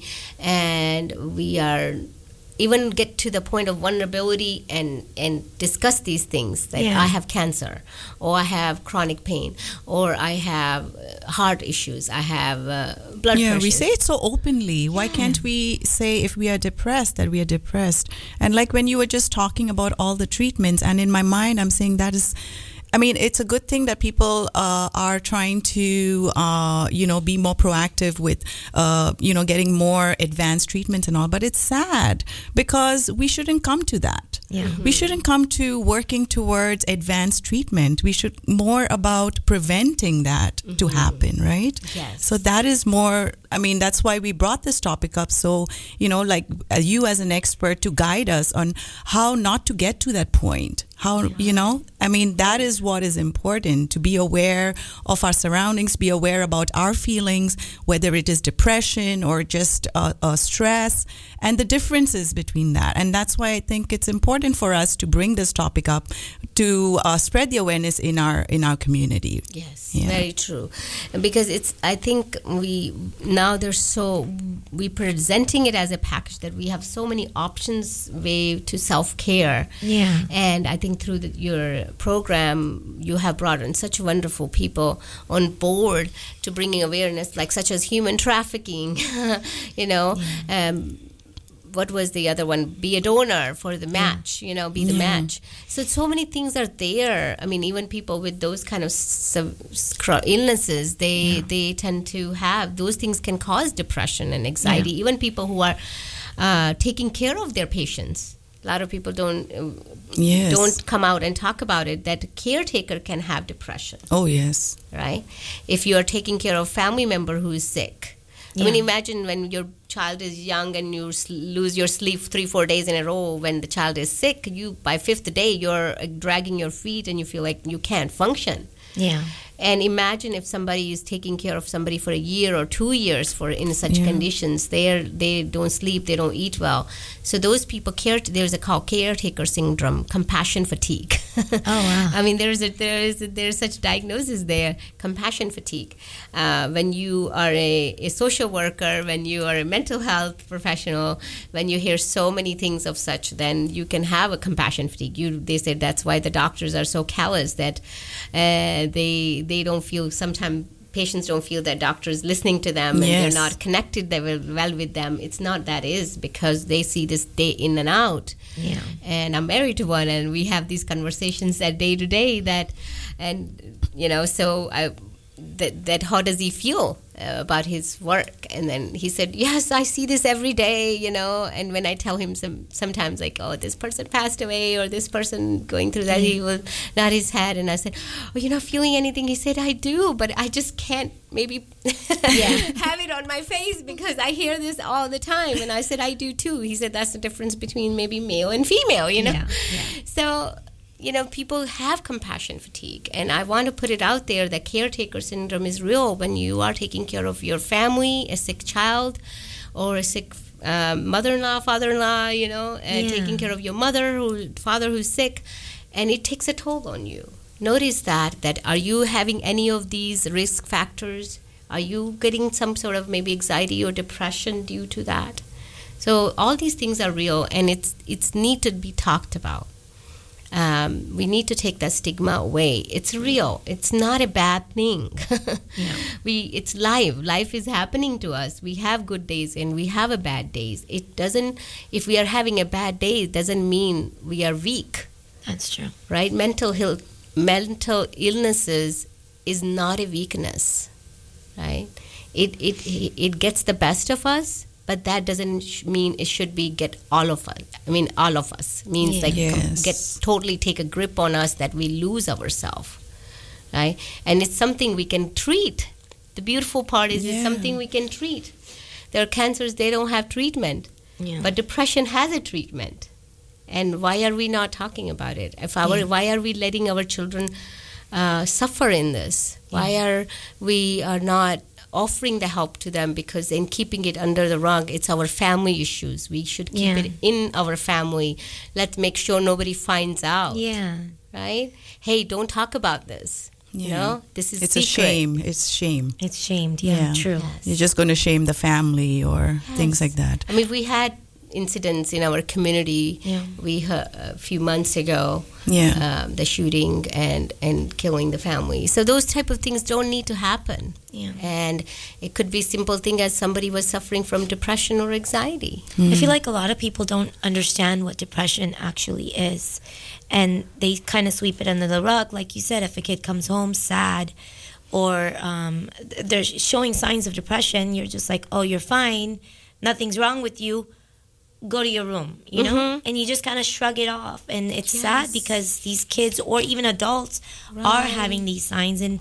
and we are even get to the point of vulnerability and and discuss these things, that Yeah. I have cancer, or I have chronic pain, or I have uh, heart issues, I have uh, blood Yeah, pressure. we say it so openly. Why can't we say if we are depressed that we are depressed? And like when you were just talking about all the treatments, and in my mind, I'm saying that is. I mean, it's a good thing that people uh, are trying to, uh, you know, be more proactive with, uh, you know, getting more advanced treatment and all. But it's sad because we shouldn't come to that. Yeah. We shouldn't come to working towards advanced treatment. We should more about preventing that to happen, right? Yes. So that is more, I mean, that's why we brought this topic up. So, you know, like uh, you as an expert to guide us on how not to get to that point. How, you know, I mean, that is what is important, to be aware of our surroundings, be aware about our feelings, whether it is depression or just uh, uh, stress, and the differences between that. And that's why I think it's important for us to bring this topic up to uh, spread the awareness in our in our community. Yes, Yeah. very true. And because it's, I think we now there's so we presenting it as a package that we have so many options way to self care. Yeah. And I think through the, your program, you have brought in such wonderful people on board to bringing awareness, like such as human trafficking. you know. Um, what was the other one? Be a donor for the match, you know, be the Yeah. match. So, so many things are there. I mean, even people with those kind of sub- scr- illnesses, they, they tend to have, those things can cause depression and anxiety. Yeah. Even people who are uh, taking care of their patients. A lot of people don't uh, Yes. don't come out and talk about it, that a caretaker can have depression, Oh, yes. right? If you are taking care of a family member who is sick. I mean, Yeah. imagine when your child is young and you s- lose your sleep three, four days in a row. When the child is sick, you by fifth day you're uh, dragging your feet and you feel like you can't function. Yeah. And imagine if somebody is taking care of somebody for a year or two years for in such Yeah. conditions. They they don't sleep, they don't eat well. So those people care. There's a called caretaker syndrome, compassion fatigue. Oh, wow. I mean, there's a, there's a, there's such diagnosis there, compassion fatigue. Uh, when you are a, a social worker, when you are a mental health professional, when you hear so many things of such, then you can have a compassion fatigue. You they say that's why the doctors are so callous that uh, they they don't feel sometimes. Patients don't feel that doctors listening to them and Yes. they're not connected they well, well with them. It's not that is because they see this day in and out. Yeah. And I'm married to one, and we have these conversations that day to day. That, and you know, so I, that that how does he feel? uh, about his work, and then he said, yes, I see this every day, you know. And when I tell him some sometimes like, oh, this person passed away or this person going through that, he will nod his head, and I said, oh, you're not feeling anything? He said, I do, but I just can't maybe have it on my face because I hear this all the time. And I said, I do too. He said, that's the difference between maybe male and female, you know. Yeah, yeah. So, you know, people have compassion fatigue, and I want to put it out there that caretaker syndrome is real when you are taking care of your family, a sick child, or a sick uh, mother-in-law, father-in-law, you know, and Yeah. taking care of your mother, who father who's sick, and it takes a toll on you. Notice that, that are you having any of these risk factors? Are you getting some sort of maybe anxiety or depression due to that? So all these things are real, and it's it's need to be talked about. Um, we need to take that stigma away. It's real. It's not a bad thing. Yeah. We it's life. Life is happening to us. We have good days and we have a bad days. It doesn't. If we are having a bad day, it doesn't mean we are weak. That's true. Right? Mental health, mental illnesses is not a weakness. Right? It it it gets the best of us. But that doesn't sh- mean it should be get all of us. I mean, all of us means like com- Yes. get totally take a grip on us that we lose ourselves, right? And it's something we can treat. The beautiful part is it's Yeah. something we can treat. There are cancers, they don't have treatment, Yeah. but depression has a treatment. And why are we not talking about it? If our, Yeah. why are we letting our children uh, suffer in this? Why are we are not offering the help to them? Because in keeping it under the rug, it's our family issues. We should keep Yeah. it in our family. Let's make sure nobody finds out. Yeah. Right? Hey, don't talk about this. You Yeah. know, this is It's secret. a shame. It's shame. It's shamed. Yeah, true. You're just going to shame the family or things like that. I mean, we had incidents in our community. Yeah. We heard a few months ago, Yeah. um, the shooting and and killing the family. So those type of things don't need to happen. Yeah. And it could be simple thing as somebody was suffering from depression or anxiety. I feel like a lot of people don't understand what depression actually is. And they kind of sweep it under the rug. Like you said, if a kid comes home sad or um, th- they're showing signs of depression, you're just like, oh, you're fine. Nothing's wrong with you. Go to your room, you know? Mhm. And you just kind of shrug it off. And it's Yes. sad because these kids or even adults are Right. having these signs and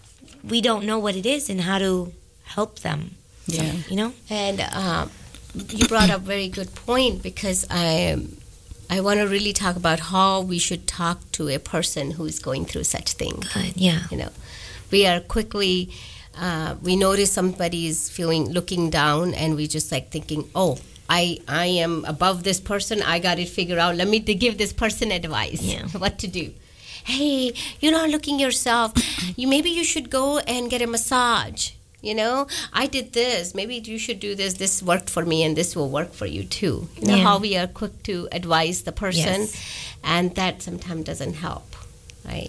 we don't know what it is and how to help them. Yeah. You know? And um, you brought up a very good point because I I want to really talk about how we should talk to a person who is going through such things. Good, yeah. You know, we are quickly uh, we notice somebody is feeling looking down, and we just like thinking, oh, I I am above this person. I got it figured out. Let me to give this person advice Yeah. what to do. Hey, you're not looking yourself. You maybe you should go and get a massage. You know, I did this. Maybe you should do this. This worked for me, and this will work for you too. You know Yeah. how we are quick to advise the person, Yes. and that sometimes doesn't help, right?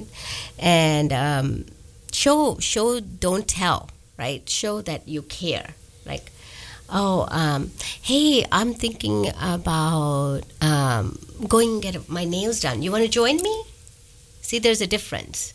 And um, show, show, don't tell, right? Show that you care, like. Oh, um, hey, I'm thinking about um, going and get my nails done. You want to join me? See, there's a difference.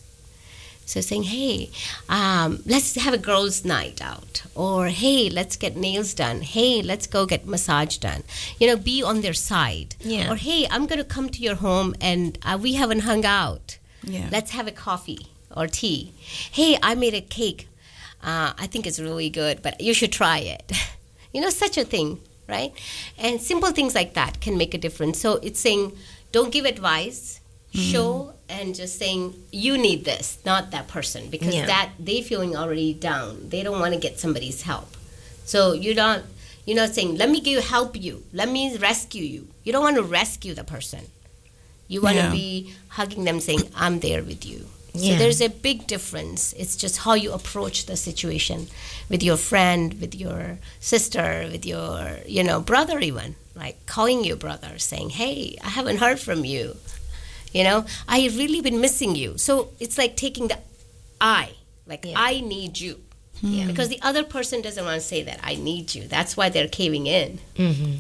So saying, hey, um, let's have a girls' night out. Or, hey, let's get nails done. Hey, let's go get massage done. You know, be on their side. Yeah. Or, hey, I'm going to come to your home and uh, we haven't hung out. Yeah. Let's have a coffee or tea. Hey, I made a cake. Uh, I think it's really good, but you should try it. You know, such a thing, right? And simple things like that can make a difference. So it's saying, don't give advice, show, and just saying, you need this, not that person. Because Yeah. that they feeling already down. They don't want to get somebody's help. So you're not, you're not saying, let me give, help you. Let me rescue you. You don't want to rescue the person. You want to Yeah. be hugging them, saying, I'm there with you. Yeah. So there's a big difference. It's just how you approach the situation with your friend, with your sister, with your, you know, brother even. Like calling your brother, saying, hey, I haven't heard from you. You know, I really been missing you. So it's like taking the I, like Yeah. I need you. Yeah. Because the other person doesn't want to say that, I need you. That's why they're caving in. Mm-hmm.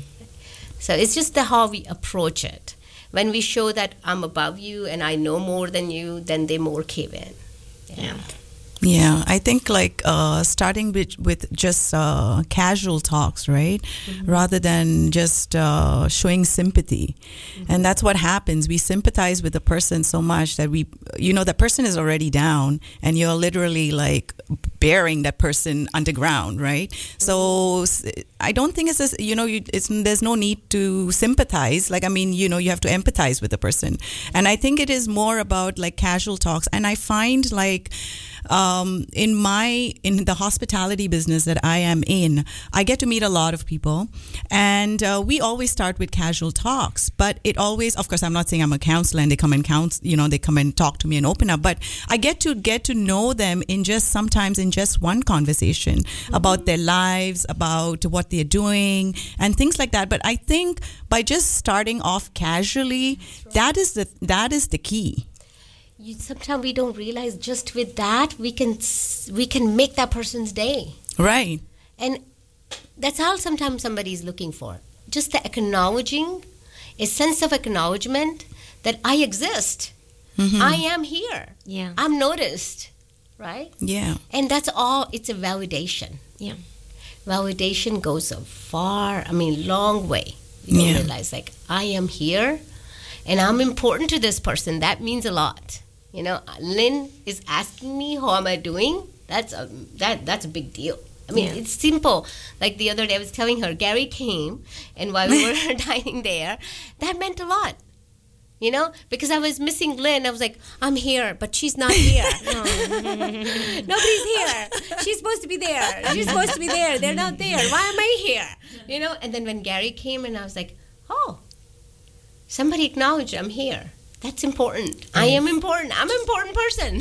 So it's just the how we approach it. When we show that I'm above you and I know more than you, then they more cave in. Yeah. Yeah, I think like uh, starting with, with just uh, casual talks, right? Mm-hmm. Rather than just uh, showing sympathy. Mm-hmm. And that's what happens. We sympathize with the person so much that we, you know, the person is already down and you're literally like bearing that person underground, right? Mm-hmm. So I don't think it's, a, you know, you, it's, there's no need to sympathize. Like, I mean, you know, you have to empathize with the person. And I think it is more about like casual talks. And I find like, Um, in my in the hospitality business that I am in, I get to meet a lot of people, and uh, we always start with casual talks. But it always, of course, I'm not saying I'm a counselor and they come and counsel, you know, they come and talk to me and open up. But I get to get to know them in just sometimes in just one conversation mm-hmm. about their lives, about what they're doing, and things like that. But I think by just starting off casually, right. that is the that is the key. You, sometimes we don't realize just with that we can we can make that person's day. Right. And that's all sometimes somebody is looking for. Just the acknowledging, a sense of acknowledgement that I exist. Mm-hmm. I am here. Yeah. I'm noticed. Right? Yeah. And that's all. It's a validation. Yeah. Validation goes a far, I mean, long way. You don't yeah. realize, like, I am here and I'm important to this person. That means a lot. You know, Lynn is asking me how am I doing. That's a that that's a big deal. I mean, yeah. it's simple. Like the other day, I was telling her, Gary came, and while we were dining there, that meant a lot. You know, because I was missing Lynn. I was like, I'm here, but she's not here. Nobody's here. She's supposed to be there. She's supposed to be there. They're not there. Why am I here? You know, and then when Gary came, and I was like, oh, somebody acknowledged I'm here. That's important. Yes. I am important. I'm an important person.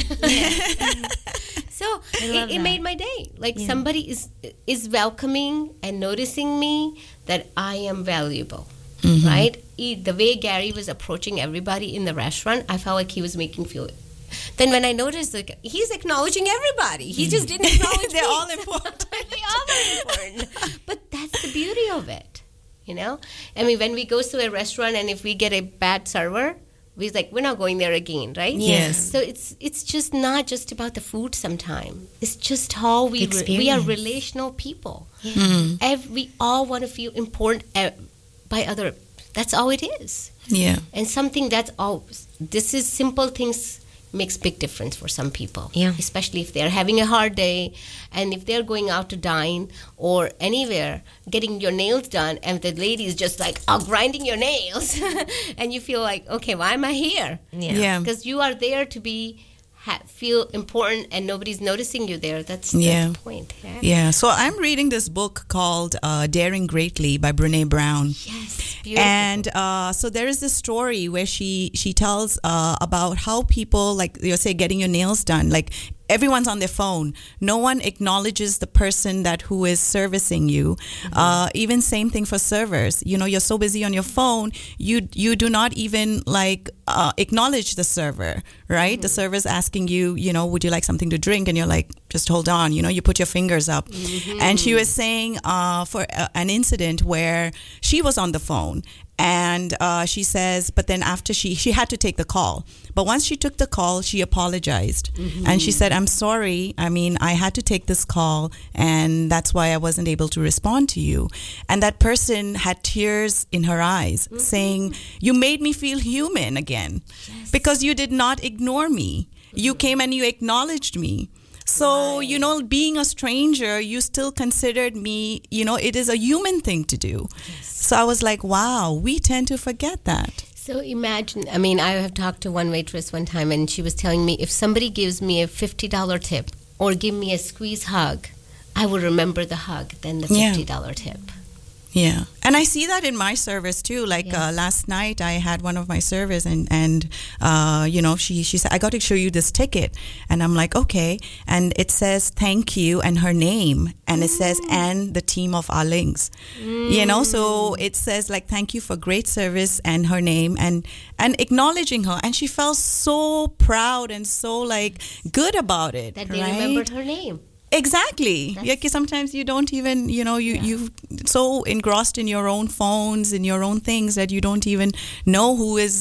So it, it made my day. Like yeah. somebody is is welcoming and noticing me that I am valuable, mm-hmm. right? He, the way Gary was approaching everybody in the restaurant, I felt like he was making feel. Then when I noticed, like, he's acknowledging everybody. He just didn't acknowledge They're me. all important. They all are important. But that's the beauty of it, you know? I mean, when we go to a restaurant and if we get a bad server, we're like, we're not going there again, right? Yes. So it's it's just not just about the food sometimes. It's just how we re- we are relational people. Yeah. Mm-hmm. Every, we all want to feel important uh, by other. That's all it is. Yeah. And something that's all. This is simple things makes big difference for some people. Yeah. Especially if they're having a hard day, and if they're going out to dine or anywhere, getting your nails done, and the lady is just like oh, grinding your nails, and you feel like, okay, why am I here? Yeah. Because you are there to be. Ha- feel important and nobody's noticing you there. That's, that's yeah. the point. Yeah. yeah. So I'm reading this book called uh, Daring Greatly by Brene Brown. Yes, beautiful. And uh, so there is this story where she she tells uh, about how people, like you say, getting your nails done, like everyone's on their phone. No one acknowledges the person that who is servicing you. Mm-hmm. Uh, even same thing for servers. You know, you're so busy on your phone, you you do not even like uh, acknowledge the server, right? Mm-hmm. The server's asking you, you know, would you like something to drink? And you're like, just hold on. You know, you put your fingers up. Mm-hmm. And she was saying uh, for uh, an incident where she was on the phone. And uh, she says, but then after she, she had to take the call. But once she took the call, she apologized. Mm-hmm. And she said, I'm sorry. I mean, I had to take this call, and that's why I wasn't able to respond to you. And that person had tears in her eyes, mm-hmm. saying, you made me feel human again. Yes. Because you did not ignore me. Mm-hmm. You came and you acknowledged me. So, right. you know, being a stranger, you still considered me, you know, it is a human thing to do. Yes. So I was like, wow, we tend to forget that. So imagine, I mean, I have talked to one waitress one time, and she was telling me, if somebody gives me a fifty dollars tip or give me a squeeze hug, I will remember the hug than the fifty dollars yeah. tip. Yeah. And I see that in my service too. Like yes. uh, last night I had one of my servers and, and uh, you know, she, she said, I got to show you this ticket. And I'm like, okay. And it says thank you and her name. And it says, and the team of Allings. Mm. You know, so it says like, thank you for great service and her name and, and acknowledging her. And she felt so proud and so like good about it. That they right? remembered her name. Exactly. Like sometimes you don't even, you know, you, yeah. you so engrossed in your own phones, in your own things that you don't even know who is,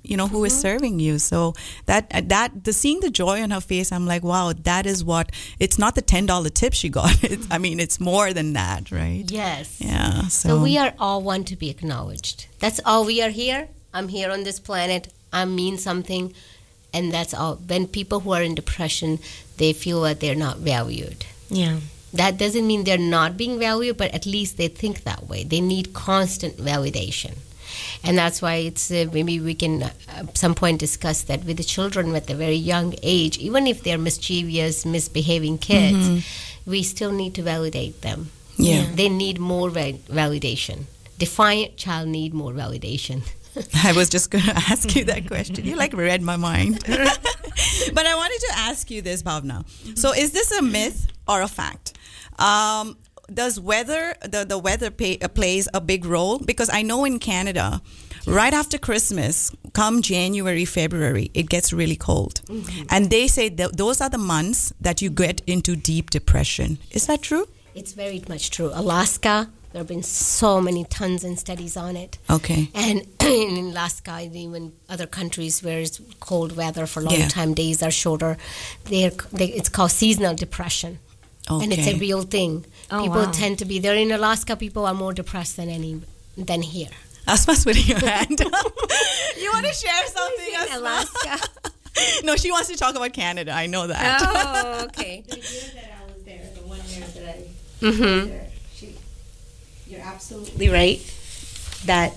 you know, who is serving you. So that that the seeing the joy on her face, I'm like, wow, that is what. It's not the ten dollar tip she got. It's, I mean, it's more than that, right? Yes. Yeah. So, So we are all want to be acknowledged. That's all we are here. I'm here on this planet. I mean something. And that's all. When people who are in depression, they feel that they're not valued. Yeah. That doesn't mean they're not being valued, but at least they think that way. They need constant validation. And that's why it's uh, maybe we can uh, at some point discuss that with the children at a very young age, even if they're mischievous, misbehaving kids, Mm-hmm. we still need to validate them. Yeah. They need more val- validation. Defiant child need more validation. I was just going to ask you that question. You like read my mind. But I wanted to ask you this, Bhavna. So is this a myth or a fact? Um, does weather, the, the weather pay, uh, plays a big role? Because I know in Canada, right after Christmas, come January, February, it gets really cold. Mm-hmm. And they say that those are the months that you get into deep depression. Is that true? It's very much true. Alaska, there have been so many tons and studies on it. Okay. And in Alaska, and even other countries where it's cold weather for a long Yeah. time, days are shorter, they're, they, it's called seasonal depression. And it's a Okay. real thing. Oh, people wow. tend to be there. In Alaska, people are more depressed than any than here. Asma's putting her hand up. You want to share something, Asma? Alaska. No, she wants to talk about Canada. I know that. Oh, okay. The year that I was there, the one year that I Mhm. was there, she, you're absolutely right that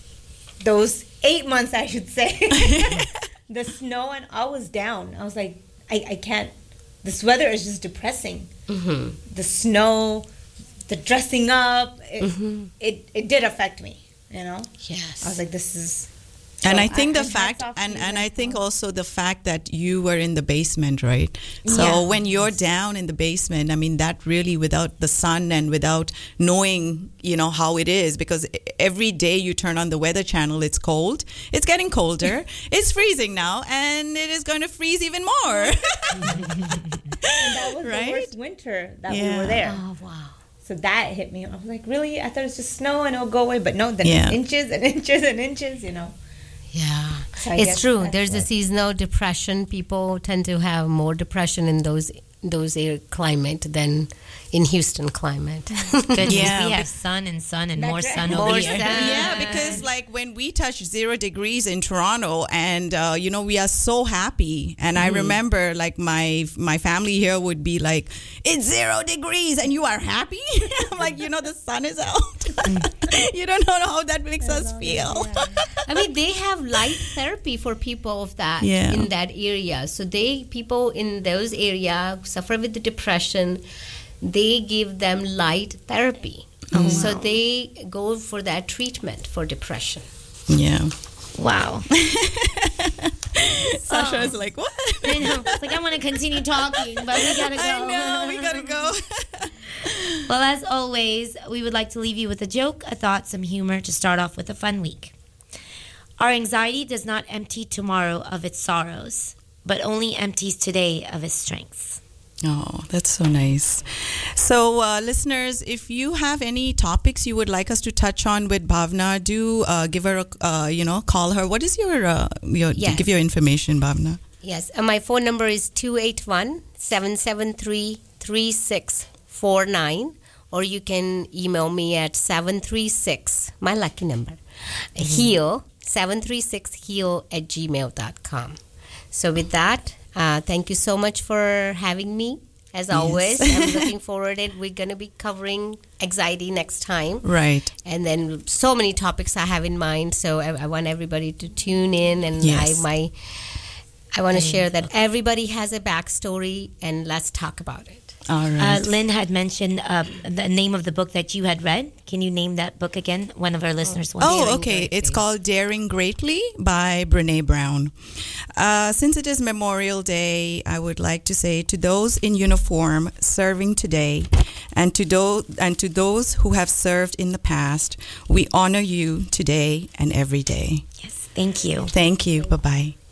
those eight months, I should say, the snow, and I was down. I was like, I, I can't. This weather is just depressing. Mm-hmm. The snow, the dressing up, it, Mm-hmm. it, it did affect me, you know? Yes. I was like, this is... And so I think the hats fact, off to and, you and guys. I think also the fact that you were in the basement, right? So Yeah. when you're down in the basement, I mean, that really without the sun and without knowing, you know, how it is, because every day you turn on the weather channel, it's cold. It's getting colder. It's freezing now, and it is going to freeze even more. And that was Right? the worst winter that we Yeah. were there. Oh, wow. So that hit me. I was like, really? I thought it was just snow and it'll go away. But no, then Yeah. it's inches and inches and inches, you know. Yeah, So I it's guess true. that's There's a what- seasonal depression. People tend to have more depression in those those air climate than in Houston climate. Goodness, Yeah, we be- have sun and sun and That's more right. sun More over here. sun. Yeah, because like when we touch zero degrees in Toronto, and uh, you know, we are so happy. And I remember like my my family here would be like, "It's zero degrees, and you are happy." I'm like, you know, the sun is out. You don't know how that makes us feel. I mean, they have light therapy for people of that Yeah. in that area. So they people in those area suffer with the depression. They give them light therapy. So they go for that treatment for depression. Yeah. Wow. Sasha is like, what? I know. It's like I want to continue talking, but we gotta go. I know, we gotta go. Well, as always, we would like to leave you with a joke, a thought, some humor to start off with a fun week. Our anxiety does not empty tomorrow of its sorrows, but only empties today of its strengths. Oh, that's so nice. So, uh, listeners, if you have any topics you would like us to touch on with Bhavna, do uh, give her, a, uh, you know, call her. What is your, uh, your Yes. give your information, Bhavna? Yes, and my phone number is two eight one, seven seven three, three six four nine, or you can email me at seven three six, my lucky number, heal, seven three six heal at gmail dot com. So with that, uh, thank you so much for having me. As always, I'm looking forward to it. We're going to be covering anxiety next time. Right. And then so many topics I have in mind. So I, I want everybody to tune in, and Yes. I my I want to share that everybody has a backstory, and let's talk about it. All Uh, right. Lynn had mentioned uh, the name of the book that you had read. Can you name that book again? One of our listeners wants Oh, to. okay. It's called Daring Greatly by Brene Brown. Uh, since it is Memorial Day, I would like to say to those in uniform serving today, and to those and to those who have served in the past, we honor you today and every day. Yes, thank you. Thank you. Bye bye.